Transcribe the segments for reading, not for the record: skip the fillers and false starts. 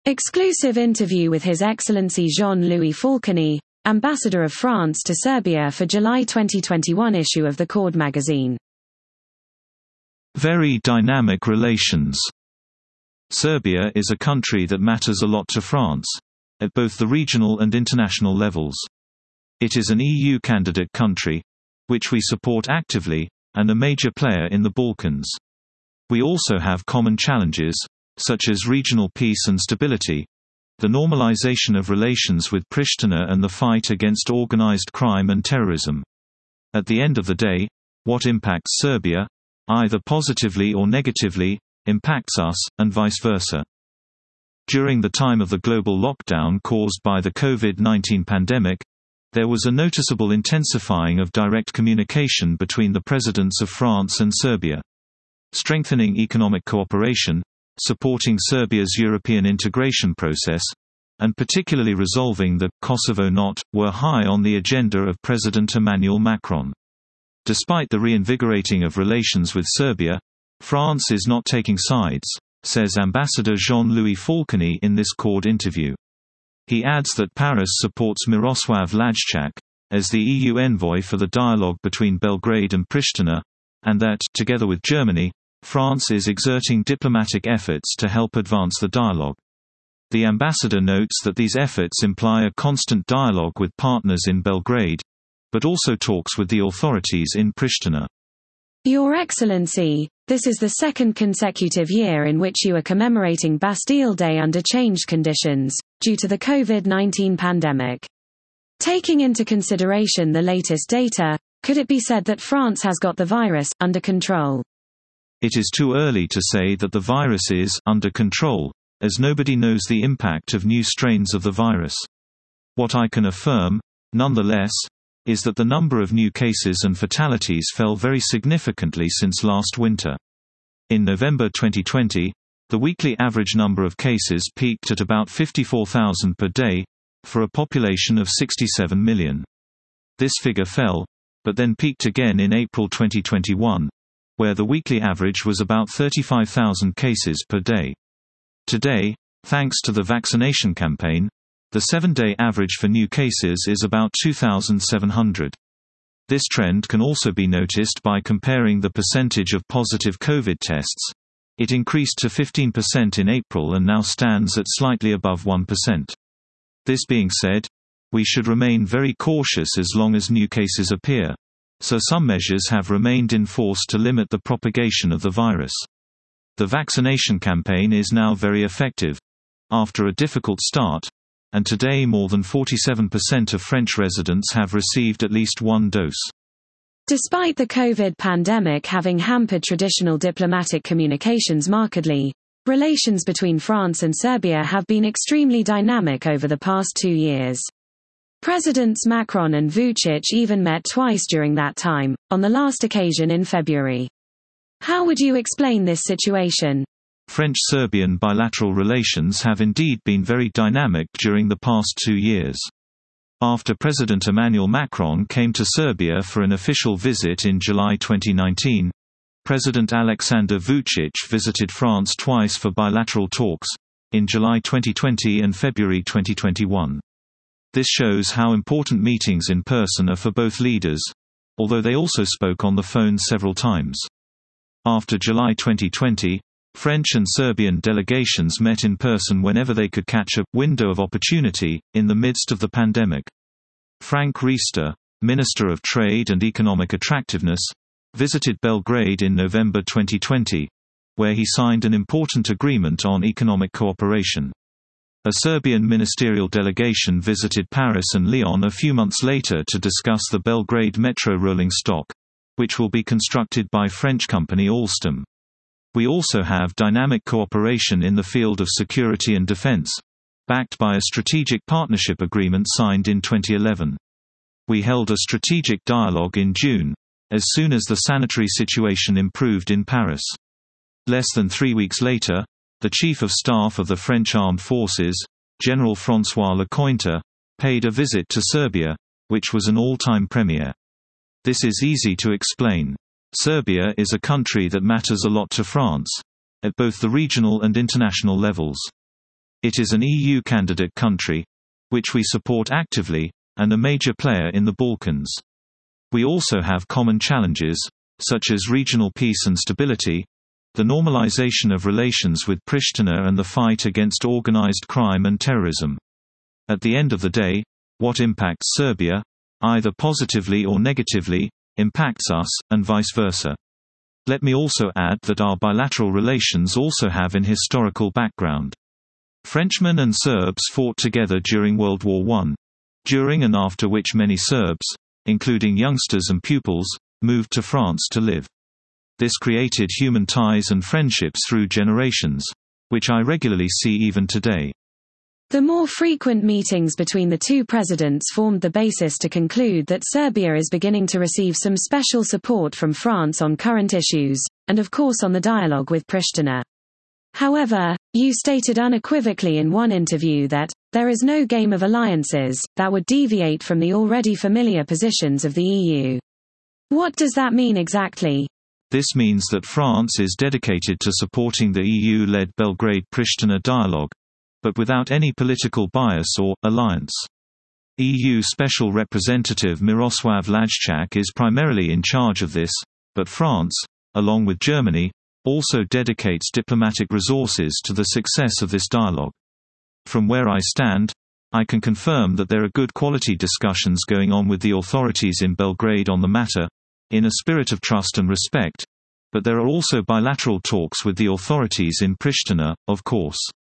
Exclusive interview with His Excellency Jean-Louis Falconi, Ambassador of France to Serbia for July 2021 issue of the Cord magazine. Very dynamic relations. Serbia is a country that matters a lot to France, at both the regional and international levels. It is an EU candidate country, which we support actively, and a major player in the Balkans. We also have common challenges, such as regional peace and stability, the normalization of relations with Pristina and the fight against organized crime and terrorism. At the end of the day, what impacts Serbia, either positively or negatively, impacts us, and vice versa. During the time of the global lockdown caused by the COVID-19 pandemic, there was a noticeable intensifying of direct communication between the presidents of France and Serbia. Strengthening economic cooperation, supporting Serbia's European integration process, and particularly resolving the Kosovo knot, were high on the agenda of President Emmanuel Macron. Despite the reinvigorating of relations with Serbia, France is not taking sides, says Ambassador Jean-Louis Falconi in this Cord interview. He adds that Paris supports Miroslav Lajčák as the EU envoy for the dialogue between Belgrade and Pristina, and that, together with Germany, France is exerting diplomatic efforts to help advance the dialogue. The ambassador notes that these efforts imply a constant dialogue with partners in Belgrade, but also talks with the authorities in Pristina. Your Excellency, this is the second consecutive year in which you are commemorating Bastille Day under changed conditions, due to the COVID-19 pandemic. Taking into consideration the latest data, could it be said that France has got the virus under control? It is too early to say that the virus is under control, as nobody knows the impact of new strains of the virus. What I can affirm, nonetheless, is that the number of new cases and fatalities fell very significantly since last winter. In November 2020, the weekly average number of cases peaked at about 54,000 per day, for a population of 67 million. This figure fell, but then peaked again in April 2021, where the weekly average was about 35,000 cases per day. Today, thanks to the vaccination campaign, the 7-day average for new cases is about 2,700. This trend can also be noticed by comparing the percentage of positive COVID tests. It increased to 15% in April and now stands at slightly above 1%. This being said, we should remain very cautious as long as new cases appear, so some measures have remained in force to limit the propagation of the virus. The vaccination campaign is now very effective, after a difficult start, and today more than 47% of French residents have received at least one dose. Despite the COVID pandemic having hampered traditional diplomatic communications markedly, relations between France and Serbia have been extremely dynamic over the past 2 years. Presidents Macron and Vučić even met twice during that time, on the last occasion in February. How would you explain this situation? French-Serbian bilateral relations have indeed been very dynamic during the past 2 years. After President Emmanuel Macron came to Serbia for an official visit in July 2019, President Aleksandar Vučić visited France twice for bilateral talks, in July 2020 and February 2021. This shows how important meetings in person are for both leaders, although they also spoke on the phone several times. After July 2020, French and Serbian delegations met in person whenever they could catch a window of opportunity, in the midst of the pandemic. Frank Riester, Minister of Trade and Economic Attractiveness, visited Belgrade in November 2020, where he signed an important agreement on economic cooperation. A Serbian ministerial delegation visited Paris and Lyon a few months later to discuss the Belgrade metro rolling stock, which will be constructed by French company Alstom. We also have dynamic cooperation in the field of security and defense, backed by a strategic partnership agreement signed in 2011. We held a strategic dialogue in June, as soon as the sanitary situation improved in Paris. Less than 3 weeks later, the Chief of Staff of the French Armed Forces, General François Lecointre, paid a visit to Serbia, which was an all-time premiere. This is easy to explain. Serbia is a country that matters a lot to France, at both the regional and international levels. It is an EU candidate country, which we support actively, and a major player in the Balkans. We also have common challenges, such as regional peace and stability, the normalization of relations with Pristina and the fight against organized crime and terrorism. At the end of the day, what impacts Serbia, either positively or negatively, impacts us, and vice versa. Let me also add that our bilateral relations also have an historical background. Frenchmen and Serbs fought together during World War I, during and after which many Serbs, including youngsters and pupils, moved to France to live. This created human ties and friendships through generations, which I regularly see even today. The more frequent meetings between the two presidents formed the basis to conclude that Serbia is beginning to receive some special support from France on current issues, and of course on the dialogue with Pristina. However, you stated unequivocally in one interview that, there is no game of alliances, that would deviate from the already familiar positions of the EU. What does that mean exactly? This means that France is dedicated to supporting the EU-led Belgrade-Pristina dialogue, but without any political bias or alliance. EU Special Representative Miroslav Lajčák is primarily in charge of this, but France, along with Germany, also dedicates diplomatic resources to the success of this dialogue. From where I stand, I can confirm that there are good quality discussions going on with the authorities in Belgrade on the matter, in a spirit of trust and respect, but there are also bilateral talks with the authorities in Pristina, of course.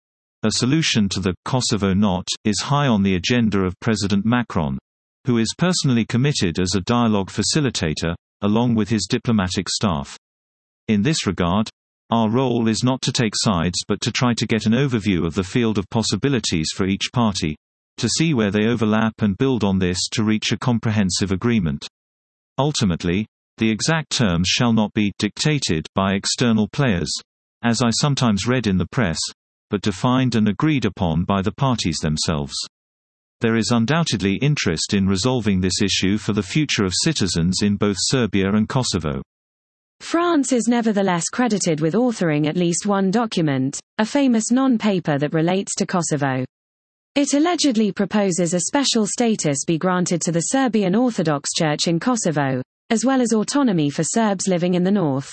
A solution to the Kosovo knot is high on the agenda of President Macron, who is personally committed as a dialogue facilitator, along with his diplomatic staff. In this regard, our role is not to take sides but to try to get an overview of the field of possibilities for each party, to see where they overlap and build on this to reach a comprehensive agreement. Ultimately, the exact terms shall not be dictated by external players, as I sometimes read in the press, but defined and agreed upon by the parties themselves. There is undoubtedly interest in resolving this issue for the future of citizens in both Serbia and Kosovo. France is nevertheless credited with authoring at least one document, a famous non-paper that relates to Kosovo. It allegedly proposes a special status be granted to the Serbian Orthodox Church in Kosovo, as well as autonomy for Serbs living in the north.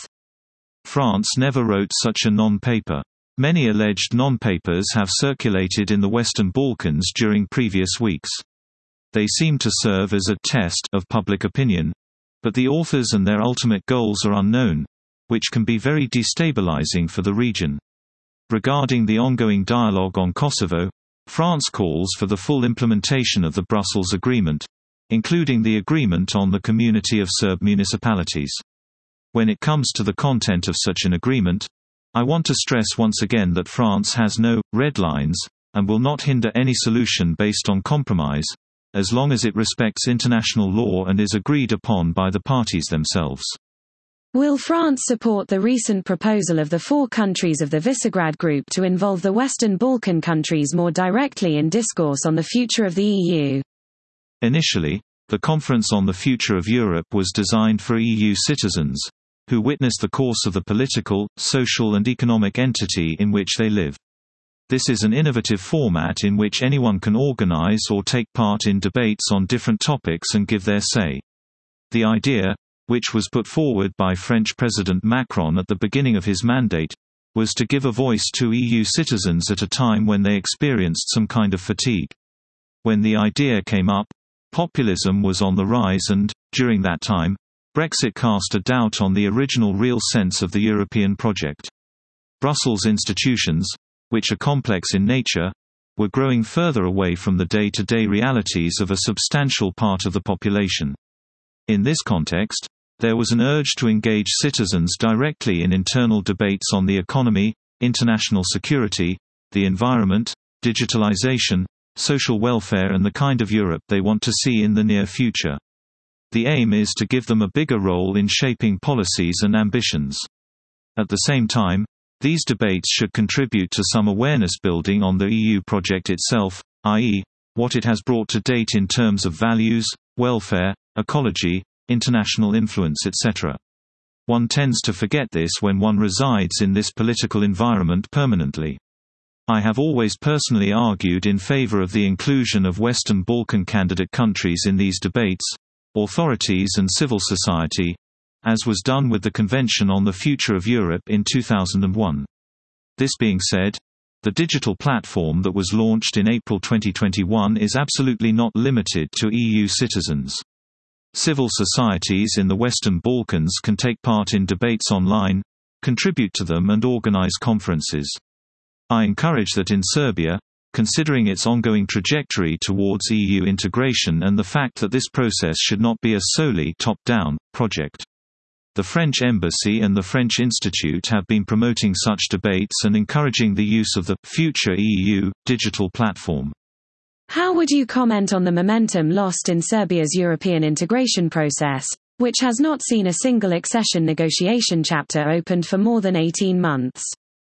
France never wrote such a non-paper. Many alleged non-papers have circulated in the Western Balkans during previous weeks. They seem to serve as a test of public opinion, but the authors and their ultimate goals are unknown, which can be very destabilizing for the region. Regarding the ongoing dialogue on Kosovo, France calls for the full implementation of the Brussels Agreement, including the agreement on the Community of Serb Municipalities. When it comes to the content of such an agreement, I want to stress once again that France has no red lines, and will not hinder any solution based on compromise, as long as it respects international law and is agreed upon by the parties themselves. Will France support the recent proposal of the 4 countries of the Visegrad Group to involve the Western Balkan countries more directly in discourse on the future of the EU? Initially, the Conference on the Future of Europe was designed for EU citizens, who witness the course of the political, social and economic entity in which they live. This is an innovative format in which anyone can organize or take part in debates on different topics and give their say. The idea, which was put forward by French President Macron at the beginning of his mandate, was to give a voice to EU citizens at a time when they experienced some kind of fatigue. When the idea came up, populism was on the rise and, during that time, Brexit cast a doubt on the original real sense of the European project. Brussels institutions, which are complex in nature, were growing further away from the day-to-day realities of a substantial part of the population. In this context, there was an urge to engage citizens directly in internal debates on the economy, international security, the environment, digitalization, social welfare and the kind of Europe they want to see in the near future. The aim is to give them a bigger role in shaping policies and ambitions. At the same time, these debates should contribute to some awareness building on the EU project itself, i.e., what it has brought to date in terms of values, welfare, ecology, international influence etc. One tends to forget this when one resides in this political environment permanently. I have always personally argued in favor of the inclusion of Western Balkan candidate countries in these debates, authorities and civil society, as was done with the Convention on the Future of Europe in 2001. This being said, the digital platform that was launched in April 2021 is absolutely not limited to EU citizens. Civil societies in the Western Balkans can take part in debates online, contribute to them and organize conferences. I encourage that in Serbia, considering its ongoing trajectory towards EU integration and the fact that this process should not be a solely top-down project. The French Embassy and the French Institute have been promoting such debates and encouraging the use of the Future EU digital platform. How would you comment on the momentum lost in Serbia's European integration process, which has not seen a single accession negotiation chapter opened for more than 18 months?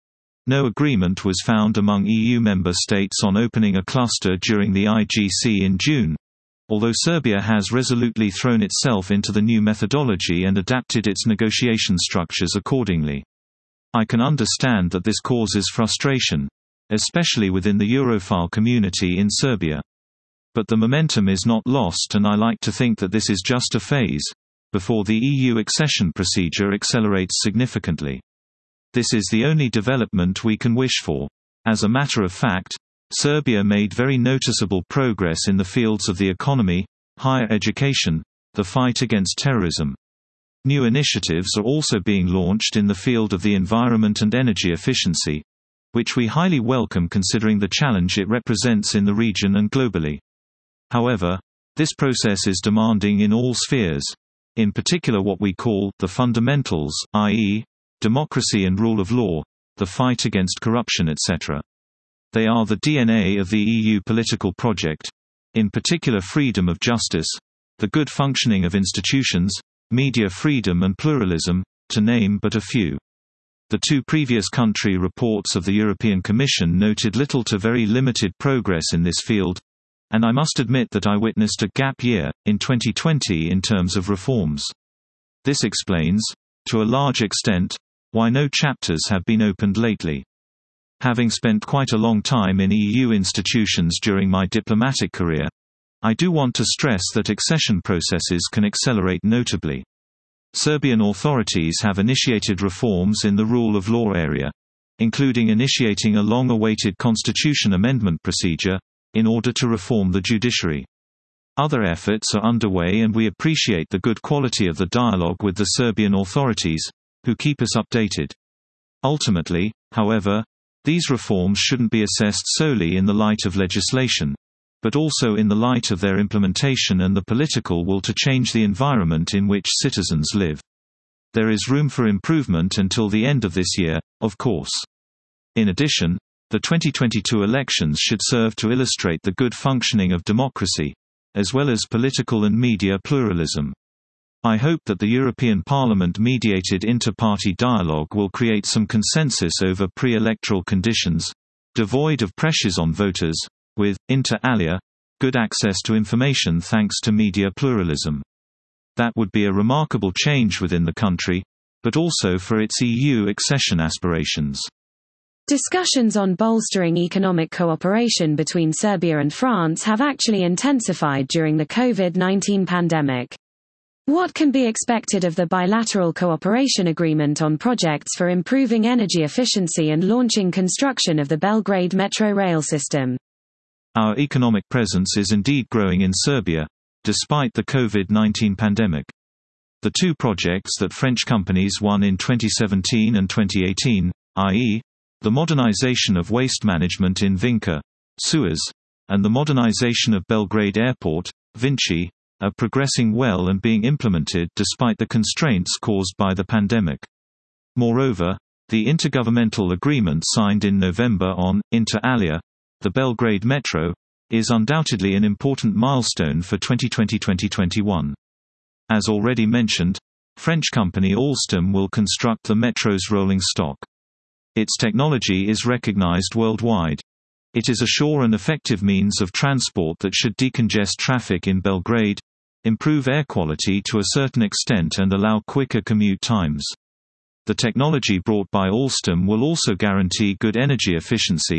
No agreement was found among EU member states on opening a cluster during the IGC in June, although Serbia has resolutely thrown itself into the new methodology and adapted its negotiation structures accordingly. I can understand that this causes frustration, especially within the Europhile community in Serbia. But the momentum is not lost, and I like to think that this is just a phase, before the EU accession procedure accelerates significantly. This is the only development we can wish for. As a matter of fact, Serbia made very noticeable progress in the fields of the economy, higher education, the fight against terrorism. New initiatives are also being launched in the field of the environment and energy efficiency, which we highly welcome considering the challenge it represents in the region and globally. However, this process is demanding in all spheres, in particular what we call the fundamentals, i.e., democracy and rule of law, the fight against corruption, etc. They are the DNA of the EU political project, in particular freedom of justice, the good functioning of institutions, media freedom and pluralism, to name but a few. The two previous country reports of the European Commission noted little to very limited progress in this field, and I must admit that I witnessed a gap year, in 2020 in terms of reforms. This explains, to a large extent, why no chapters have been opened lately. Having spent quite a long time in EU institutions during my diplomatic career, I do want to stress that accession processes can accelerate notably. Serbian authorities have initiated reforms in the rule of law area, including initiating a long-awaited constitution amendment procedure, in order to reform the judiciary. Other efforts are underway, and we appreciate the good quality of the dialogue with the Serbian authorities, who keep us updated. Ultimately, however, these reforms shouldn't be assessed solely in the light of legislation, but also in the light of their implementation and the political will to change the environment in which citizens live. There is room for improvement until the end of this year, of course. In addition, the 2022 elections should serve to illustrate the good functioning of democracy, as well as political and media pluralism. I hope that the European Parliament-mediated inter-party dialogue will create some consensus over pre-electoral conditions, devoid of pressures on voters, with, inter alia, good access to information thanks to media pluralism. That would be a remarkable change within the country, but also for its EU accession aspirations. Discussions on bolstering economic cooperation between Serbia and France have actually intensified during the COVID-19 pandemic. What can be expected of the bilateral cooperation agreement on projects for improving energy efficiency and launching construction of the Belgrade metro rail system? Our economic presence is indeed growing in Serbia, despite the COVID-19 pandemic. The two projects that French companies won in 2017 and 2018, i.e., the modernization of waste management in Vinca, Suez, and the modernization of Belgrade Airport, Vinci, are progressing well and being implemented despite the constraints caused by the pandemic. Moreover, the intergovernmental agreement signed in November on, inter alia, the Belgrade Metro, is undoubtedly an important milestone for 2020-2021. As already mentioned, French company Alstom will construct the metro's rolling stock. Its technology is recognized worldwide. It is a sure and effective means of transport that should decongest traffic in Belgrade, improve air quality to a certain extent and allow quicker commute times. The technology brought by Alstom will also guarantee good energy efficiency,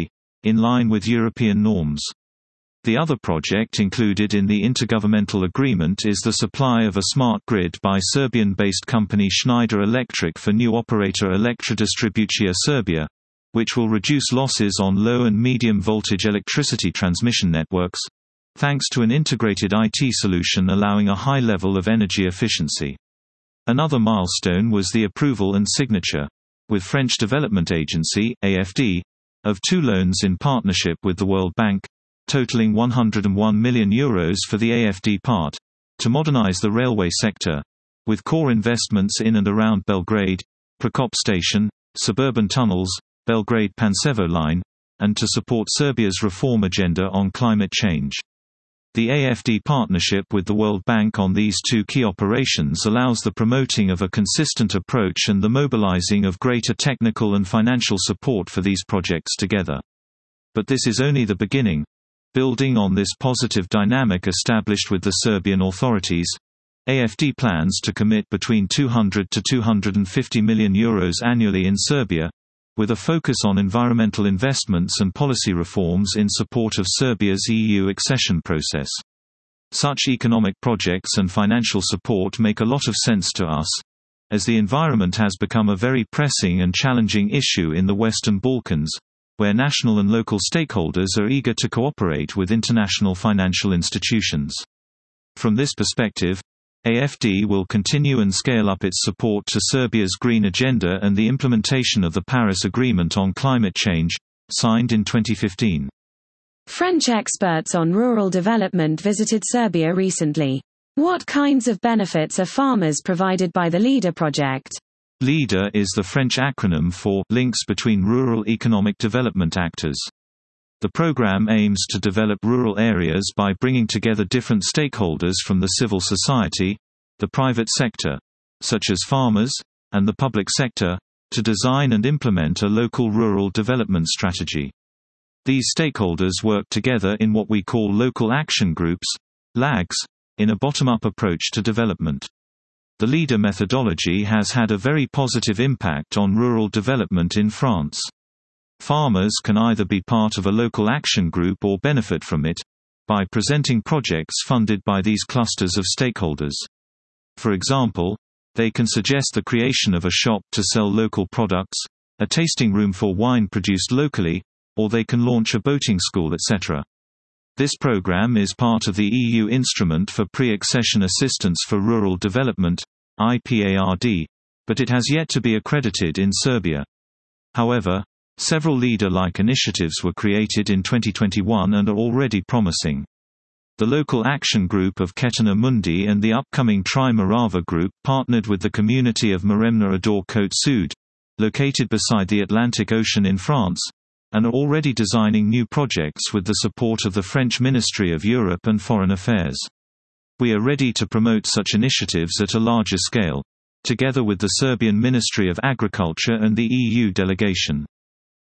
in line with European norms. The other project included in the intergovernmental agreement is the supply of a smart grid by Serbian-based company Schneider Electric for new operator Elektrodistribucija Serbia, which will reduce losses on low and medium voltage electricity transmission networks, thanks to an integrated IT solution allowing a high level of energy efficiency. Another milestone was the approval and signature, with French Development Agency (AFD), of 2 loans in partnership with the World Bank, totaling €101 million for the AFD part, to modernize the railway sector, with core investments in and around Belgrade, Prekop Station, suburban tunnels, Belgrade-Pančevo line, and to support Serbia's reform agenda on climate change. The AFD partnership with the World Bank on these 2 key operations allows the promoting of a consistent approach and the mobilizing of greater technical and financial support for these projects together. But this is only the beginning. Building on this positive dynamic established with the Serbian authorities, AFD plans to commit between €200 to €250 million annually in Serbia, with a focus on environmental investments and policy reforms in support of Serbia's EU accession process. Such economic projects and financial support make a lot of sense to us, as the environment has become a very pressing and challenging issue in the Western Balkans, where national and local stakeholders are eager to cooperate with international financial institutions. From this perspective, AFD will continue and scale up its support to Serbia's green agenda and the implementation of the Paris Agreement on Climate Change, signed in 2015. French experts on rural development visited Serbia recently. What kinds of benefits are farmers provided by the LEADER project? LEADER is the French acronym for Links Between Rural Economic Development Actors. The program aims to develop rural areas by bringing together different stakeholders from the civil society, the private sector, such as farmers, and the public sector, to design and implement a local rural development strategy. These stakeholders work together in what we call local action groups, LAGs, in a bottom-up approach to development. The LEADER methodology has had a very positive impact on rural development in France. Farmers can either be part of a local action group or benefit from it, by presenting projects funded by these clusters of stakeholders. For example, they can suggest the creation of a shop to sell local products, a tasting room for wine produced locally, or they can launch a boating school, etc. This program is part of the EU Instrument for Pre-Accession Assistance for Rural Development, IPARD, but it has yet to be accredited in Serbia. However, several LEADER-like initiatives were created in 2021 and are already promising. The local action group of Ketina Mundi and the upcoming Tri-Morava group partnered with the community of Maremna Ador Côte Sud, located beside the Atlantic Ocean in France, and are already designing new projects with the support of the French Ministry of Europe and Foreign Affairs. We are ready to promote such initiatives at a larger scale, together with the Serbian Ministry of Agriculture and the EU delegation.